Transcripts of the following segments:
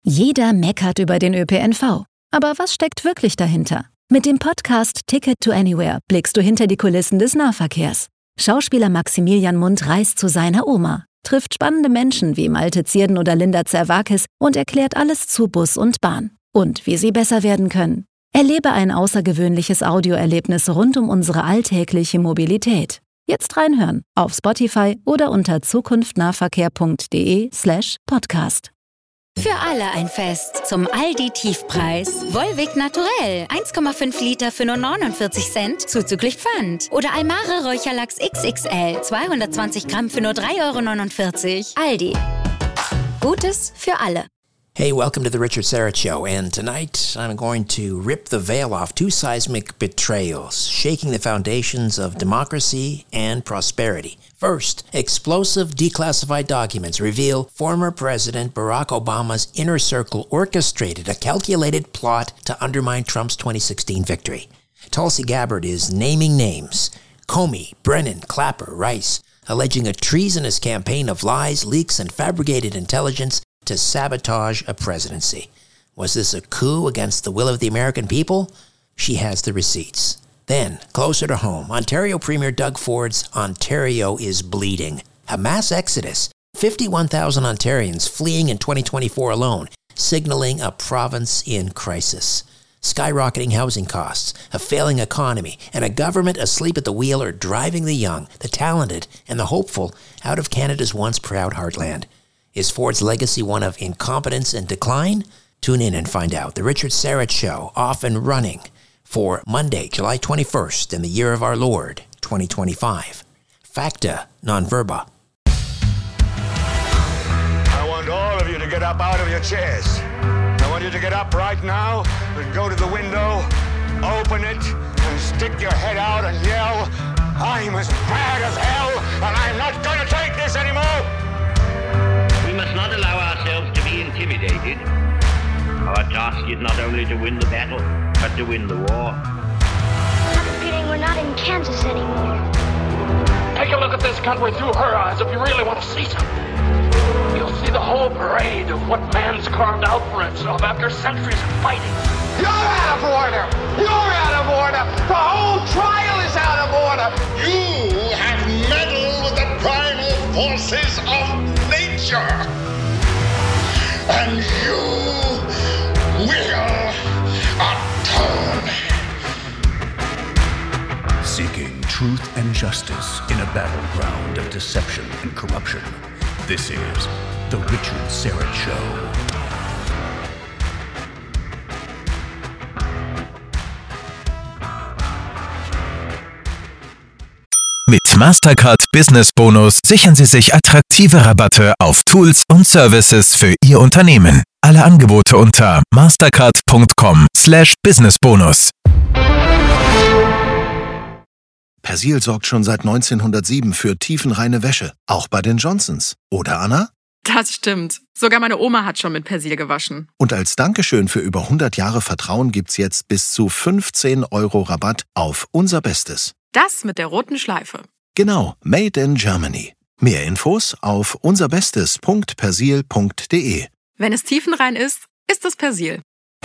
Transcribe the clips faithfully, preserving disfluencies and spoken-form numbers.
Jeder meckert über den Ö P N V. Aber was steckt wirklich dahinter? Mit dem Podcast Ticket to Anywhere blickst du hinter die Kulissen des Nahverkehrs. Schauspieler Maximilian Mundt reist zu seiner Oma, trifft spannende Menschen wie Malte Zierden oder Linda Zerwakis und erklärt alles zu Bus und Bahn. Und wie sie besser werden können. Erlebe ein außergewöhnliches Audioerlebnis rund um unsere alltägliche Mobilität. Jetzt reinhören auf Spotify oder unter zukunftnahverkehr.de slash podcast. Für alle ein Fest. Zum Aldi-Tiefpreis. Volvic Naturell. eins Komma fünf Liter für nur neunundvierzig Cent, zuzüglich Pfand. Oder Almare Räucherlachs X X L. zweihundertzwanzig Gramm für nur drei Euro neunundvierzig. Aldi. Gutes für alle. Hey, welcome to the Richard Syrett Show, and tonight I'm going to rip the veil off two seismic betrayals, shaking the foundations of democracy and prosperity. First, explosive declassified documents reveal former President Barack Obama's inner circle orchestrated a calculated plot to undermine Trump's twenty sixteen victory. Tulsi Gabbard is naming names: Comey, Brennan, Clapper, Rice, alleging a treasonous campaign of lies, leaks, and fabricated intelligence to sabotage a presidency. Was this a coup against the will of the American people? She has the receipts. Then, closer to home, Ontario Premier Doug Ford's Ontario is bleeding. A mass exodus, fifty-one thousand Ontarians fleeing in twenty twenty-four alone, signaling a province in crisis. Skyrocketing housing costs, a failing economy, and a government asleep at the wheel are driving the young, the talented, and the hopeful out of Canada's once proud heartland. Is Ford's legacy one of incompetence and decline? Tune in and find out. The Richard Syrett Show, off and running for Monday, July twenty-first, in the year of our Lord, twenty twenty-five. Facta non verba. I want all of you to get up out of your chairs. I want you to get up right now and go to the window, open it, and stick your head out and yell, "I'm as mad as hell, and I'm not going to take this anymore!" We must not allow ourselves to be intimidated. Our task is not only to win the battle, but to win the war. I have a feeling we're not in Kansas anymore. Take a look at this country through her eyes if you really want to see something. You'll see the whole parade of what man's carved out for himself after centuries of fighting. You're out of order! You're out of order! The whole trial is out of order! You have meddled with the primal forces of nature! And you will atone! Seeking truth and justice in a battleground of deception and corruption. This is The Richard Syrett Show. Mit Mastercard Business Bonus sichern Sie sich attraktive Rabatte auf Tools und Services für Ihr Unternehmen. Alle Angebote unter mastercard.com slash businessbonus. Persil sorgt schon seit neunzehnhundertsieben für tiefenreine Wäsche, auch bei den Johnsons. Oder, Anna? Das stimmt. Sogar meine Oma hat schon mit Persil gewaschen. Und als Dankeschön für über hundert Jahre Vertrauen gibt's jetzt bis zu fünfzehn Euro Rabatt auf unser Bestes. Das mit der roten Schleife. Genau, Made in Germany. Mehr Infos auf unserbestes punkt persil punkt de. Wenn es tiefenrein ist, ist es Persil.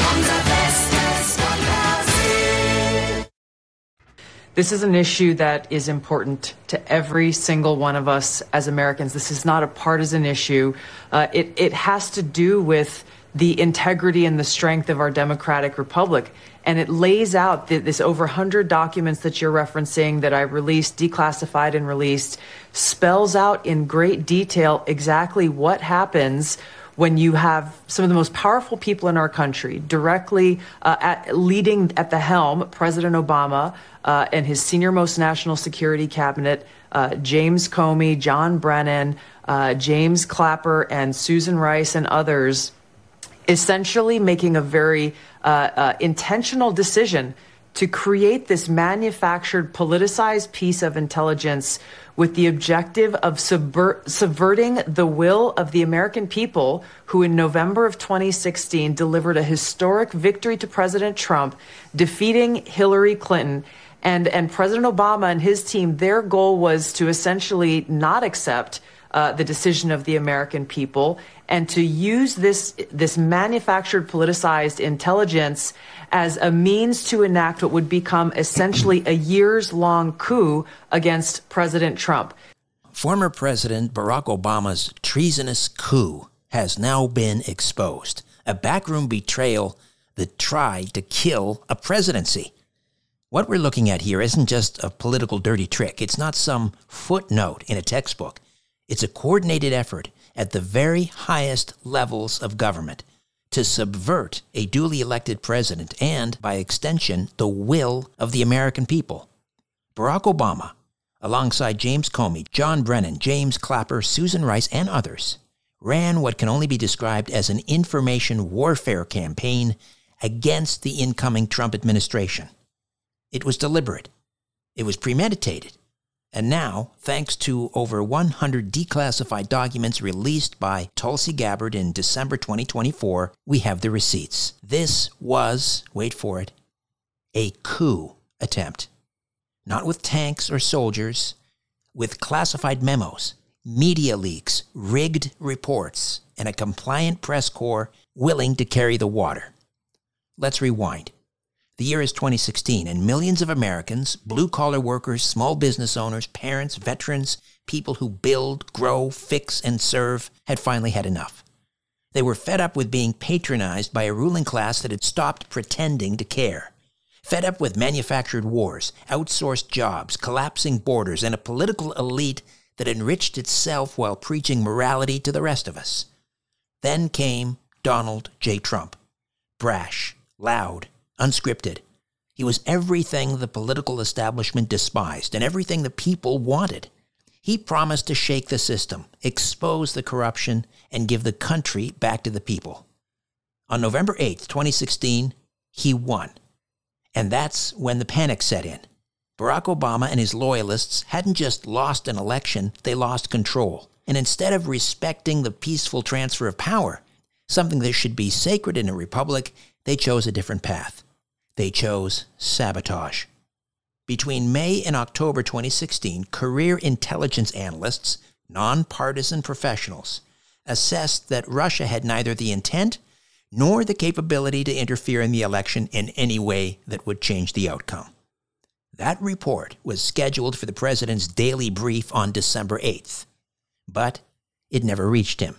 This is an issue that is important to every single one of us as Americans. This is not a partisan issue. Uh, it, it has to do with the integrity and the strength of our democratic republic. And it lays out the, this over one hundred documents that you're referencing that I released, declassified and released, spells out in great detail exactly what happens when you have some of the most powerful people in our country directly uh, at, leading at the helm, President Obama uh, and his senior-most national security cabinet, uh, James Comey, John Brennan, uh, James Clapper, and Susan Rice and others, essentially making a very uh, uh, intentional decision to create this manufactured, politicized piece of intelligence with the objective of subvert, subverting the will of the American people who in November of twenty sixteen delivered a historic victory to President Trump, defeating Hillary Clinton. And, and President Obama and his team, their goal was to essentially not accept uh, the decision of the American people and to use this, this manufactured, politicized intelligence as a means to enact what would become essentially a years-long coup against President Trump. Former President Barack Obama's treasonous coup has now been exposed. A backroom betrayal that tried to kill a presidency. What we're looking at here isn't just a political dirty trick. It's not some footnote in a textbook. It's a coordinated effort at the very highest levels of government to subvert a duly elected president and, by extension, the will of the American people. Barack Obama, alongside James Comey, John Brennan, James Clapper, Susan Rice, and others, ran what can only be described as an information warfare campaign against the incoming Trump administration. It was deliberate. It was premeditated. And now, thanks to over one hundred declassified documents released by Tulsi Gabbard in December twenty twenty-four, we have the receipts. This was, wait for it, a coup attempt. Not with tanks or soldiers, with classified memos, media leaks, rigged reports, and a compliant press corps willing to carry the water. Let's rewind. The year is twenty sixteen, and millions of Americans, blue-collar workers, small business owners, parents, veterans, people who build, grow, fix, and serve, had finally had enough. They were fed up with being patronized by a ruling class that had stopped pretending to care. Fed up with manufactured wars, outsourced jobs, collapsing borders, and a political elite that enriched itself while preaching morality to the rest of us. Then came Donald J. Trump. Brash, loud, unscripted. He was everything the political establishment despised and everything the people wanted. He promised to shake the system, expose the corruption, and give the country back to the people. On November eighth, twenty sixteen, he won. And that's when the panic set in. Barack Obama and his loyalists hadn't just lost an election, they lost control. And instead of respecting the peaceful transfer of power, something that should be sacred in a republic, they chose a different path. They chose sabotage. Between May and October twenty sixteen, career intelligence analysts, nonpartisan professionals, assessed that Russia had neither the intent nor the capability to interfere in the election in any way that would change the outcome. That report was scheduled for the president's daily brief on December eighth, but it never reached him.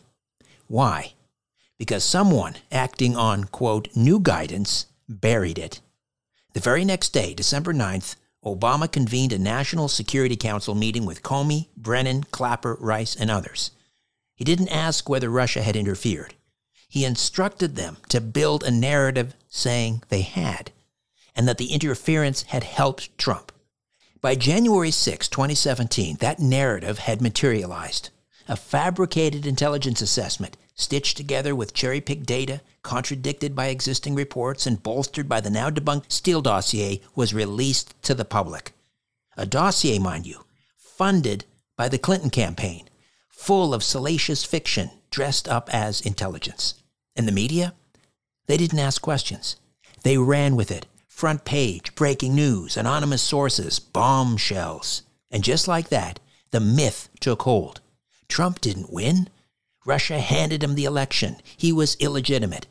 Why? Because someone acting on, quote, new guidance buried it. The very next day, December ninth, Obama convened a National Security Council meeting with Comey, Brennan, Clapper, Rice, and others. He didn't ask whether Russia had interfered. He instructed them to build a narrative saying they had, and that the interference had helped Trump. By January sixth, twenty seventeen, that narrative had materialized. A fabricated intelligence assessment, stitched together with cherry-picked data, contradicted by existing reports, and bolstered by the now-debunked Steele dossier, was released to the public. A dossier, mind you, funded by the Clinton campaign, full of salacious fiction dressed up as intelligence. And the media? They didn't ask questions. They ran with it. Front page, breaking news, anonymous sources, bombshells. And just like that, the myth took hold. Trump didn't win. Russia handed him the election. He was illegitimate.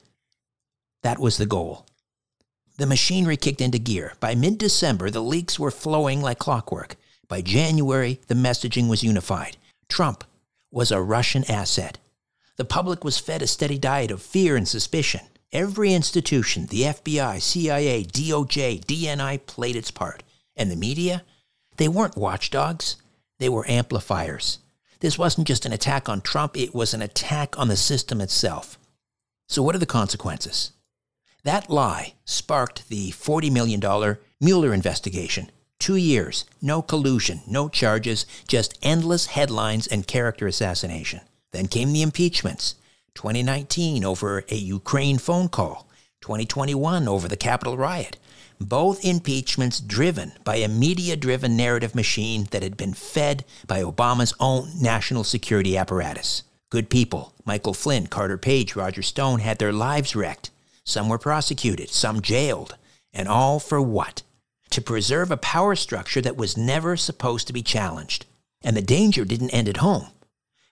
That was the goal. The machinery kicked into gear. By mid-December, the leaks were flowing like clockwork. By January, the messaging was unified. Trump was a Russian asset. The public was fed a steady diet of fear and suspicion. Every institution, the F B I, C I A, D O J, D N I, played its part. And the media? They weren't watchdogs. They were amplifiers. This wasn't just an attack on Trump, it was an attack on the system itself. So what are the consequences? That lie sparked the forty million dollars Mueller investigation. Two years, no collusion, no charges, just endless headlines and character assassination. Then came the impeachments. twenty nineteen over a Ukraine phone call. twenty twenty-one over the Capitol riot. Both impeachments driven by a media-driven narrative machine that had been fed by Obama's own national security apparatus. Good people, Michael Flynn, Carter Page, Roger Stone, had their lives wrecked. Some were prosecuted, some jailed. And all for what? To preserve a power structure that was never supposed to be challenged. And the danger didn't end at home.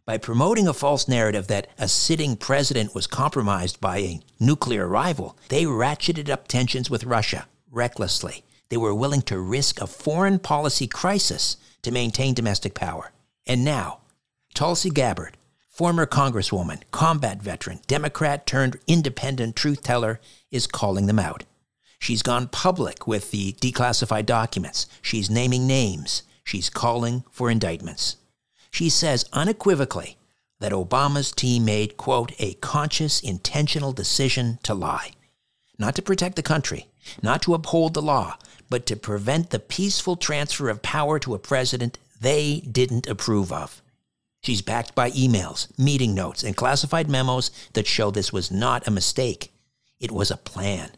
By promoting a false narrative that a sitting president was compromised by a nuclear rival, they ratcheted up tensions with Russia recklessly. They were willing to risk a foreign policy crisis to maintain domestic power. And now, Tulsi Gabbard, former congresswoman, combat veteran, Democrat turned independent truth teller, is calling them out. She's gone public with the declassified documents. She's naming names. She's calling for indictments. She says unequivocally that Obama's team made, quote, a conscious, intentional decision to lie. Not to protect the country, not to uphold the law, but to prevent the peaceful transfer of power to a president they didn't approve of. She's backed by emails, meeting notes, and classified memos that show this was not a mistake. It was a plan.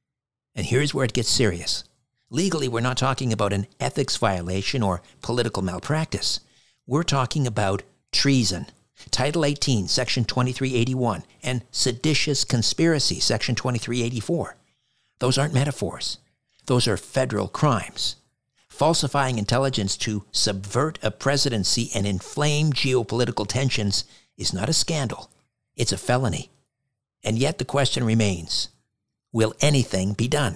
And here's where it gets serious. Legally, we're not talking about an ethics violation or political malpractice. We're talking about treason, Title eighteen, Section twenty-three eighty-one, and seditious conspiracy, Section twenty-three eighty-four. Those aren't metaphors. Those are federal crimes. Falsifying intelligence to subvert a presidency and inflame geopolitical tensions is not a scandal. It's a felony. And yet the question remains, will anything be done?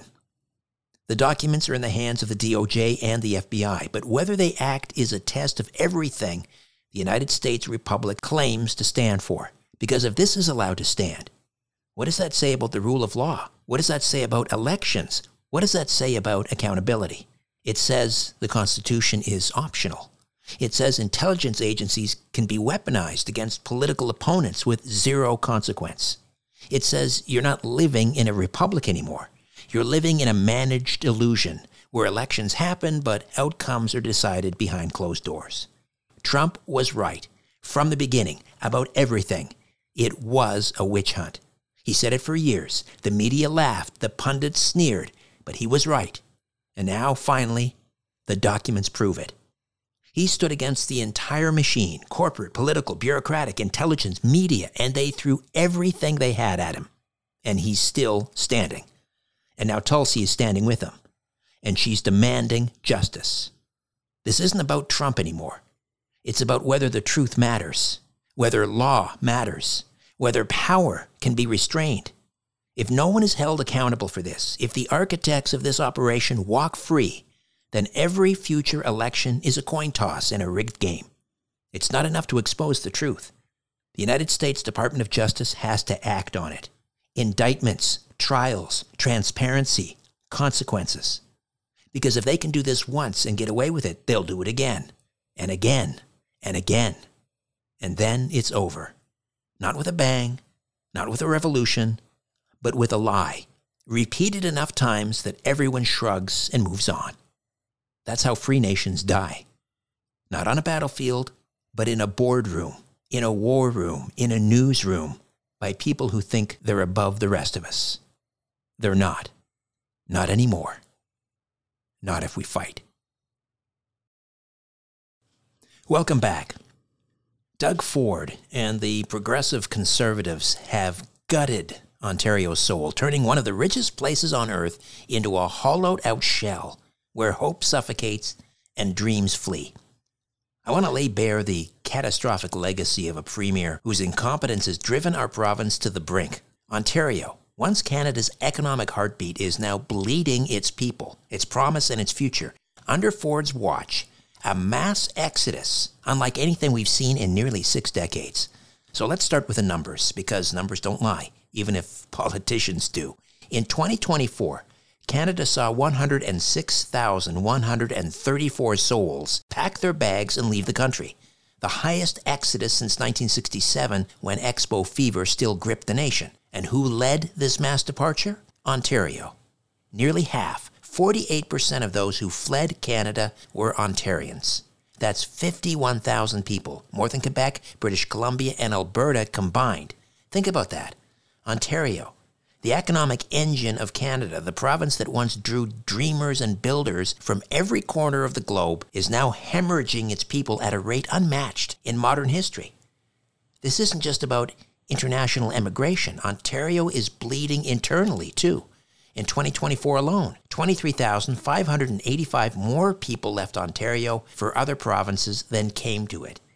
The documents are in the hands of the D O J and the F B I, but whether they act is a test of everything the United States Republic claims to stand for. Because if this is allowed to stand, what does that say about the rule of law? What does that say about elections? What does that say about accountability? It says the Constitution is optional. It says intelligence agencies can be weaponized against political opponents with zero consequence. It says you're not living in a republic anymore. You're living in a managed illusion where elections happen, but outcomes are decided behind closed doors. Trump was right from the beginning about everything. It was a witch hunt. He said it for years. The media laughed, the pundits sneered, but he was right. And now, finally, the documents prove it. He stood against the entire machine, corporate, political, bureaucratic, intelligence, media, and they threw everything they had at him. And he's still standing. And now Tulsi is standing with him. And she's demanding justice. This isn't about Trump anymore. It's about whether the truth matters, whether law matters, whether power can be restrained. If no one is held accountable for this, if the architects of this operation walk free, then every future election is a coin toss and a rigged game. It's not enough to expose the truth. The United States Department of Justice has to act on it. Indictments, trials, transparency, consequences. Because if they can do this once and get away with it, they'll do it again, and again, and again. And then it's over. Not with a bang, not with a revolution, but with a lie, repeated enough times that everyone shrugs and moves on. That's how free nations die. Not on a battlefield, but in a boardroom, in a war room, in a newsroom, by people who think they're above the rest of us. They're not. Not anymore. Not if we fight. Welcome back. Doug Ford and the progressive conservatives have gutted Ontario's soul, turning one of the richest places on earth into a hollowed-out shell where hope suffocates and dreams flee. I want to lay bare the catastrophic legacy of a premier whose incompetence has driven our province to the brink. Ontario, once Canada's economic heartbeat, is now bleeding its people, its promise, and its future. Under Ford's watch, a mass exodus, unlike anything we've seen in nearly six decades. So let's start with the numbers, because numbers don't lie, even if politicians do. In twenty twenty-four, Canada saw one hundred six thousand one hundred thirty-four souls pack their bags and leave the country, the highest exodus since nineteen sixty-seven, when Expo fever still gripped the nation. And who led this mass departure? Ontario. Nearly half, forty-eight percent of those who fled Canada were Ontarians. That's fifty-one thousand people, more than Quebec, British Columbia, and Alberta combined. Think about that. Ontario, the economic engine of Canada, the province that once drew dreamers and builders from every corner of the globe, is now hemorrhaging its people at a rate unmatched in modern history. This isn't just about international emigration. Ontario is bleeding internally, too. In twenty twenty-four alone, twenty-three thousand five hundred eighty-five more people left Ontario for other provinces than came to it.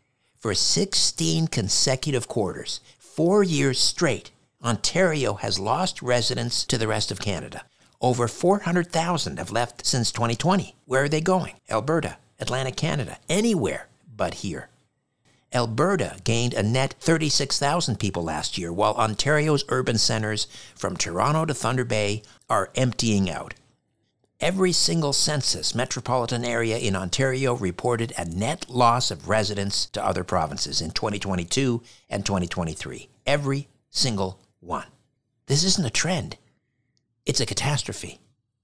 For sixteen consecutive quarters, four years straight, Ontario has lost residents to the rest of Canada. Over four hundred thousand have left since twenty twenty. Where are they going? Alberta, Atlantic Canada, anywhere but here. Alberta gained a net thirty-six thousand people last year, while Ontario's urban centers from Toronto to Thunder Bay are emptying out. Every single census metropolitan area in Ontario reported a net loss of residents to other provinces in twenty twenty-two and twenty twenty-three. Every single one. This isn't a trend. It's a catastrophe.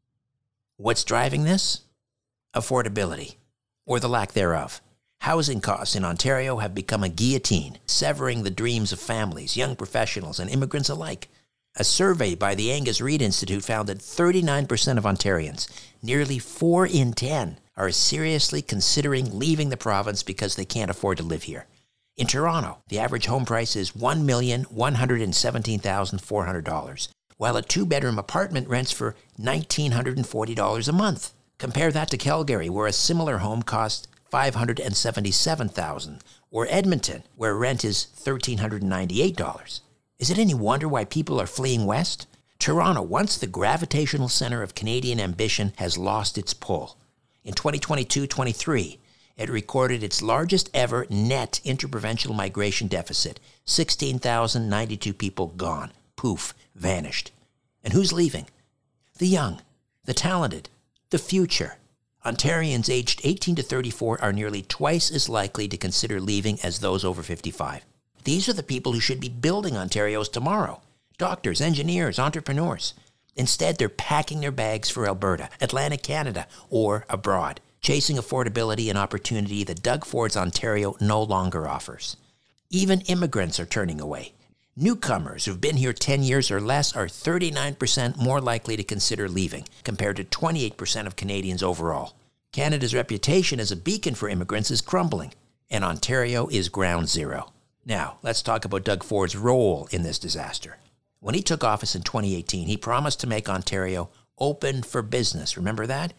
What's driving this? Affordability, or the lack thereof. Housing costs in Ontario have become a guillotine, severing the dreams of families, young professionals, and immigrants alike. A survey by the Angus Reid Institute found that thirty-nine percent of Ontarians, nearly four in ten, are seriously considering leaving the province because they can't afford to live here. In Toronto, the average home price is one million one hundred seventeen thousand four hundred dollars, while a two-bedroom apartment rents for one thousand nine hundred forty dollars a month. Compare that to Calgary, where a similar home costs five hundred seventy-seven thousand dollars, or Edmonton, where rent is one thousand three hundred ninety-eight dollars. Is it any wonder why people are fleeing west? Toronto, once the gravitational center of Canadian ambition, has lost its pull. In twenty twenty-two twenty-three, it recorded its largest ever net interprovincial migration deficit, sixteen thousand ninety-two people gone. Poof, vanished. And who's leaving? The young, the talented, the future. Ontarians aged eighteen to thirty-four are nearly twice as likely to consider leaving as those over fifty-five. These are the people who should be building Ontario's tomorrow. Doctors, engineers, entrepreneurs. Instead, they're packing their bags for Alberta, Atlantic Canada, or abroad, chasing affordability and opportunity that Doug Ford's Ontario no longer offers. Even immigrants are turning away. Newcomers who've been here ten years or less are thirty-nine percent more likely to consider leaving, compared to twenty-eight percent of Canadians overall. Canada's reputation as a beacon for immigrants is crumbling, and Ontario is ground zero. Now, let's talk about Doug Ford's role in this disaster. When he took office in twenty eighteen, he promised to make Ontario open for business. Remember that?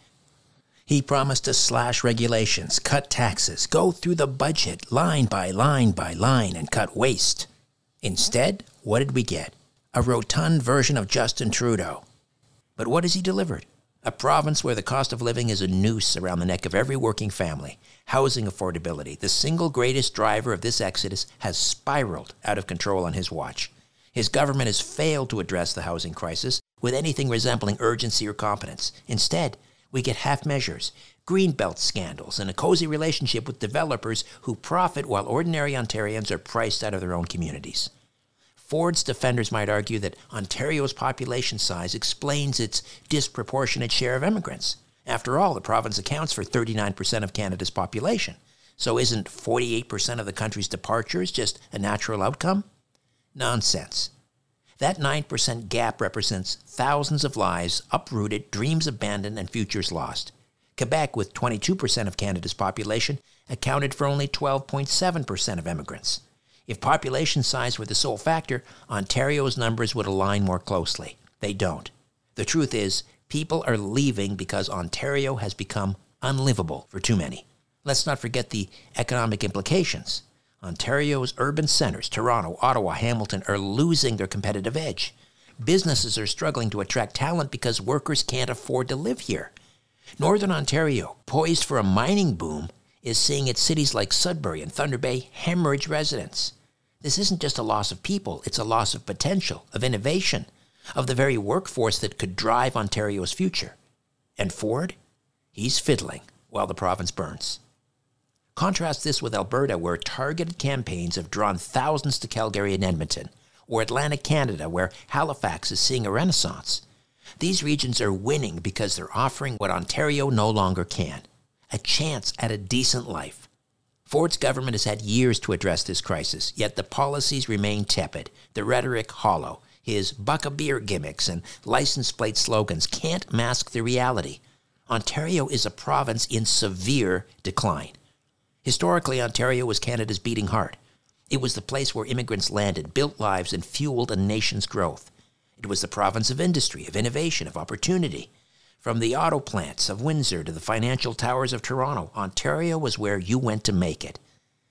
He promised to slash regulations, cut taxes, go through the budget line by line by line, and cut waste. Instead, what did we get? A rotund version of Justin Trudeau. But what has he delivered? A province where the cost of living is a noose around the neck of every working family. Housing affordability, the single greatest driver of this exodus, has spiraled out of control on his watch. His government has failed to address the housing crisis with anything resembling urgency or competence. Instead, we get half measures, greenbelt scandals, and a cozy relationship with developers who profit while ordinary Ontarians are priced out of their own communities. Ford's defenders might argue that Ontario's population size explains its disproportionate share of immigrants. After all, the province accounts for thirty-nine percent of Canada's population. So isn't forty-eight percent of the country's departures just a natural outcome? Nonsense. That nine percent gap represents thousands of lives uprooted, dreams abandoned, and futures lost. Quebec, with twenty-two percent of Canada's population, accounted for only twelve point seven percent of immigrants. If population size were the sole factor, Ontario's numbers would align more closely. They don't. The truth is, people are leaving because Ontario has become unlivable for too many. Let's not forget the economic implications. Ontario's urban centers, Toronto, Ottawa, Hamilton, are losing their competitive edge. Businesses are struggling to attract talent because workers can't afford to live here. Northern Ontario, poised for a mining boom, is seeing its cities like Sudbury and Thunder Bay hemorrhage residents. This isn't just a loss of people, it's a loss of potential, of innovation, of the very workforce that could drive Ontario's future. And Ford? He's fiddling while the province burns. Contrast this with Alberta, where targeted campaigns have drawn thousands to Calgary and Edmonton, or Atlantic Canada, where Halifax is seeing a renaissance. These regions are winning because they're offering what Ontario no longer can, a chance at a decent life. Ford's government has had years to address this crisis, yet the policies remain tepid, the rhetoric hollow. His buck a beer gimmicks and license plate slogans can't mask the reality. Ontario is a province in severe decline. Historically, Ontario was Canada's beating heart. It was the place where immigrants landed, built lives, and fueled a nation's growth. It was the province of industry, of innovation, of opportunity. From the auto plants of Windsor to the financial towers of Toronto, Ontario was where you went to make it.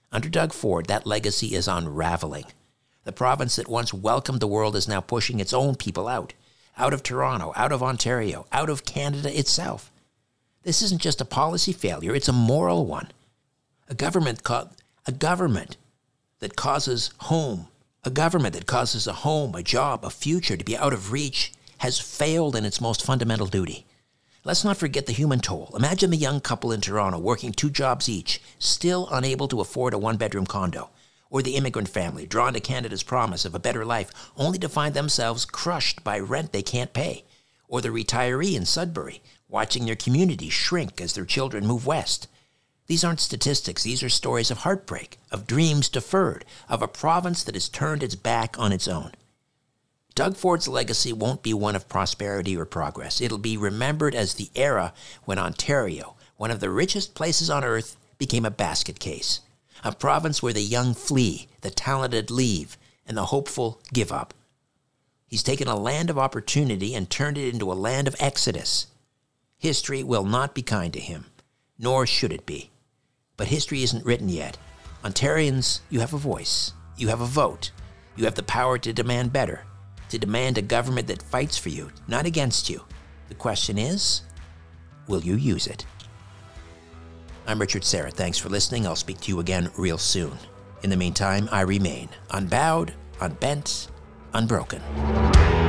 Under Doug Ford, that legacy is unraveling. The province that once welcomed the world is now pushing its own people out. Out of Toronto, out of Ontario, out of Canada itself. This isn't just a policy failure, it's a moral one. A government, co- a government that causes home, a government that causes a home, a job, a future to be out of reach has failed in its most fundamental duty. Let's not forget the human toll. Imagine the young couple in Toronto working two jobs each, still unable to afford a one-bedroom condo. Or the immigrant family drawn to Canada's promise of a better life, only to find themselves crushed by rent they can't pay. Or the retiree in Sudbury, watching their community shrink as their children move west. These aren't statistics. These are stories of heartbreak, of dreams deferred, of a province that has turned its back on its own. Doug Ford's legacy won't be one of prosperity or progress. It'll be remembered as the era when Ontario, one of the richest places on earth, became a basket case. A province where the young flee, the talented leave, and the hopeful give up. He's taken a land of opportunity and turned it into a land of exodus. History will not be kind to him, nor should it be. But history isn't written yet. Ontarians, you have a voice. You have a vote. You have the power to demand better, to demand a government that fights for you, not against you. The question is, will you use it? I'm Richard Syrett. Thanks for listening. I'll speak to you again real soon. In the meantime, I remain unbowed, unbent, unbroken.